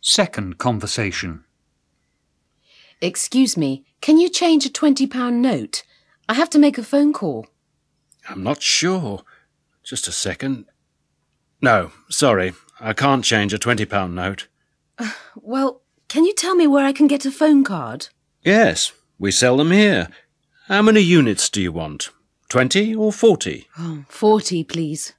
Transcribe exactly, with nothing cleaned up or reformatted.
Second conversation. Excuse me, can you change a twenty pound note? I have to make a phone call. I'm not sure. Just a second. No, sorry, I can't change a twenty pound note. Uh, well, can you tell me where I can get a phone card? Yes, we sell them here. How many units do you want? Twenty or forty? Oh, forty, please.